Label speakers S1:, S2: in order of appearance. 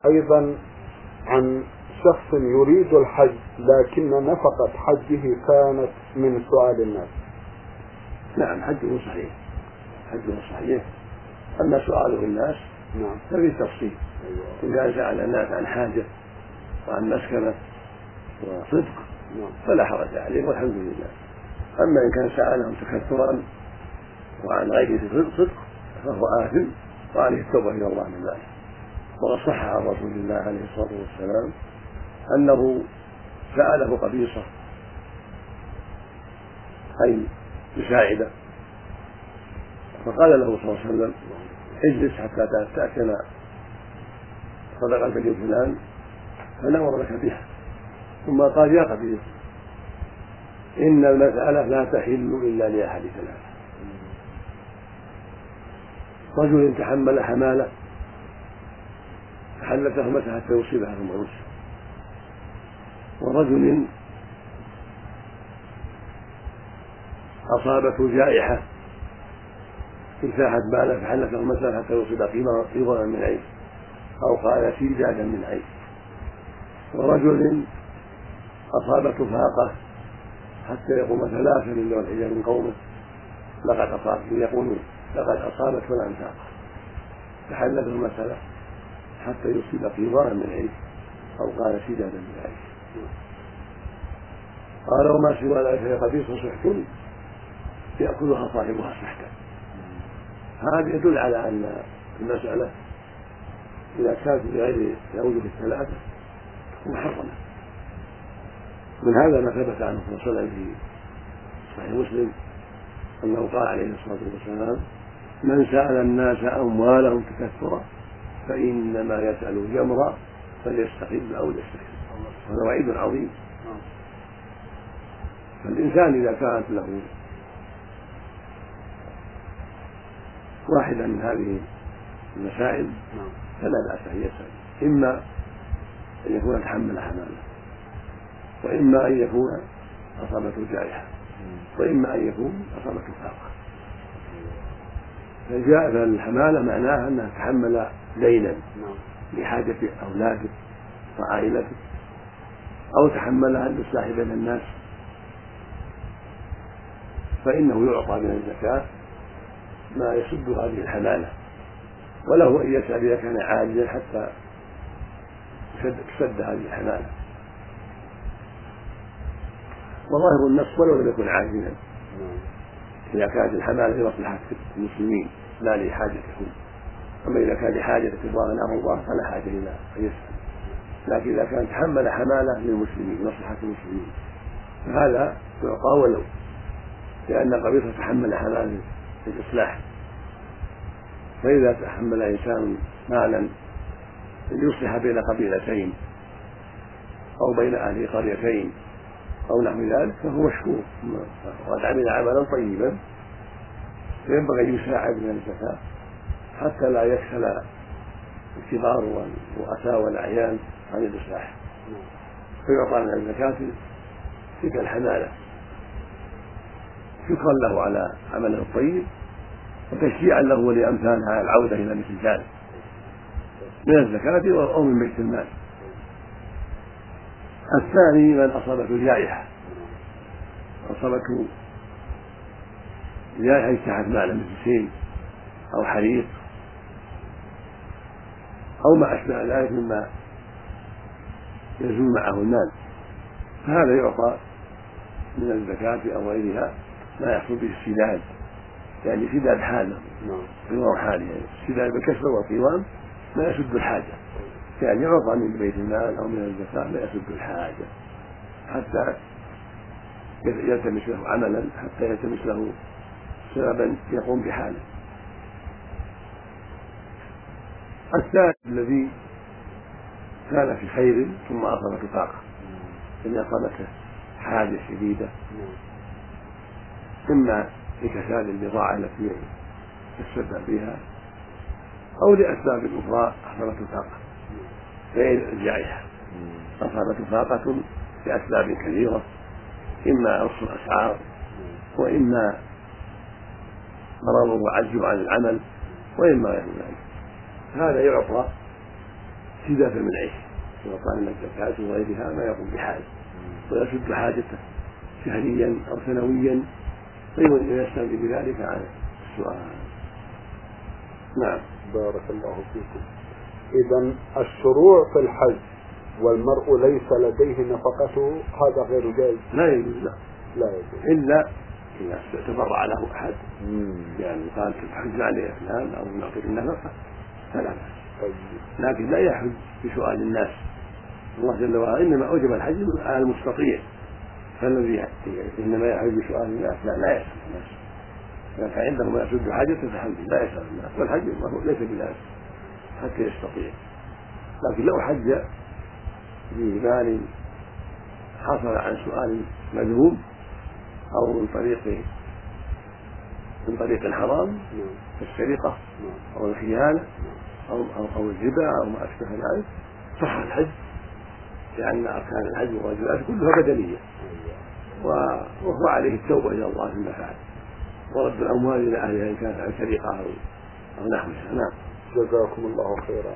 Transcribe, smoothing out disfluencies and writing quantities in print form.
S1: أيضا عن شخص يريد الحج لكن نفقة حجه كانت من سؤال الناس.
S2: نعم، حجه صحيح، حجه صحيح. أما سؤاله الناس
S1: نعم
S2: ففي تفصيل. إذا سأل الناس عن حاجة وعن مسكنة وصدق فلا حرج عليه والحمد لله. أما إن كان سألهم تكثرا وعن غير صدق فهو آثم وعليه التوبة إلى الله من ذلك. وقد صح عن رسول الله عليه الصلاة والسلام أنه سأله قبيصة أي مساعدة، فقال له صلى الله عليه وسلم اجلس حتى تأتينا صدقة بن فلان فنأمر لك بها. ثم قال يا قبيصة إن المسألة لا تحل إلا لأحد ثلاثة: رجل تحمل حمالة فحلت تهمته حتى يصيبها ثم يمسك، ورجل أصابته جائحة انتاحت باله فحلت تهمته حتى يصيب قيظا من عيش أو قال سيجادا من عيش، ورجل أصابته فاقة حتى يقوم ثلاثة من ذوي الحجة من قومه لقد أصابت فلان فاقة فحلته المسألة حتى يصيب قيظانا من عيش أو قال سيجادا من عيش. قال وما سوى ذلك يا قبيصة سحت يأكلها صاحبها سحتا. هذا يدل على أن المسألة إذا كانت بغير الأوجه الثلاثة محرمة. من هذا ما ثبت عنه صلى الله عليه وسلم في صحيح مسلم أنه قال عليه الصلاة والسلام من سأل الناس أموالهم تكثرا فإنما يسأل جمرا فليستقل أو ليستكثر. هذا وعيد عظيم. فالإنسان إذا كانت له واحدة من هذه المسائل فلا بأس أن يسأل، إما أن يكون تحمل حمالة، وإما أن يكون أصابته جائحة، وإما أن يكون أصابته فاقة. فالحمالة معناها أنها تحمل دينا لحاجة أولاده وعائلته، أو تحملها للإصلاح بين الناس، فإنه يعطى من الزكاة ما يسد هذه الحمالة، وله أن يسأل إذا كان عاجزا حتى تسد هذه الحمالة. وظاهر النص ولو لم يكن عاجزا إذا كانت الحمالة لمصلحة المسلمين لا لحاجتهم. أما إذا كان لحاجة الله نعم الله فلا حاجة إلى أن يسأل، لكن إذا كان تحمل حمالة للمسلمين لمصلحة المسلمين فهذا يعطى ولو، لأن قبيصة تحمل حمالة للإصلاح. فإذا تحمل إنسان مالا ليصلح بين قبيلتين أو بين أهل قريتين أو نحو ذلك فهو مشكور، وقد عمل عملا طيبا فينبغي أن يساعد من الزكاة حتى لا يكسل الكبار والرؤساء والأعيان عن الإصلاح، فيعطى من الزكاة تلك الحمالة شكرا له على عمله الطيب وتشجيعا له ولأمثاله على العودة إلى مثل ذلك من الزكاة أو من بيت المال. الثاني من أصابته جائحة، أصابته جائحة اجتاحت مالا مثل سيل أو حريق أو ما أشبه ذلك مما يزول معه المال، فهذا يعطى من الزكاة أو غيرها ما يحصل به السداد، يعني سداد حاله قوام حاله، يعني السداد بالكسر والقوام ما يسد الحاجة، يعني يعطى من بيت المال أو من الزكاة ما يسد الحاجة حتى يلتمس له عملا، حتى يلتمس له سببا يقوم بحاله. الثالث الذي كان في خير ثم أصابته طاقة، يعني أصابته حاجة شديدة إما لكساد البضاعة التي يتسبب بها أو لأسباب أخرى أصابته طاقة غير الجائحة، أصابته طاقة لأسباب كثيرة، إما رخص الأسعار وإما مرض وعجز عن العمل وإما غير ذلك، هذا يعطى استدافة من عيشه، سواء كان من الزكاة وغيرها ما يقوم بحاجة ويسد حاجته شهريا أو سنويا، فيستنفي بذلك عن السؤال. نعم.
S1: بارك الله فيكم. إذا الشروع في الحج والمرء ليس لديه نفقته هذا غير جائز؟
S2: لا يجوز.
S1: لا يجوز
S2: إلا إذا تبرع له أحد، يعني قال تحج عليه فلان أو نعطيك النفقة فلا بأس، لكن لا يحج بسؤال الناس. الله جل وعلا إنما أوجب الحج على المستطيع، فالذي إنما يحج بسؤال الناس لا يسأل الناس، فعنده ما يسد حاجته فحج لا يسأل الناس، والحج ليس بذلك حتى يستطيع. لكن لو حج بمال حصل عن سؤال مذموم أو من طريق الحرام كالسرقة أو الخيانة أو الربا أو ما أشبه ذلك صح الحج، لأن أركان الحج والواجبات كلها بدنية، وهو عليه التوبة إلى الله فيما فعل ورد الأموال إلى أهلها إن كانت عن سرقة أو نحوها. نعم.
S1: جزاكم الله خيرا.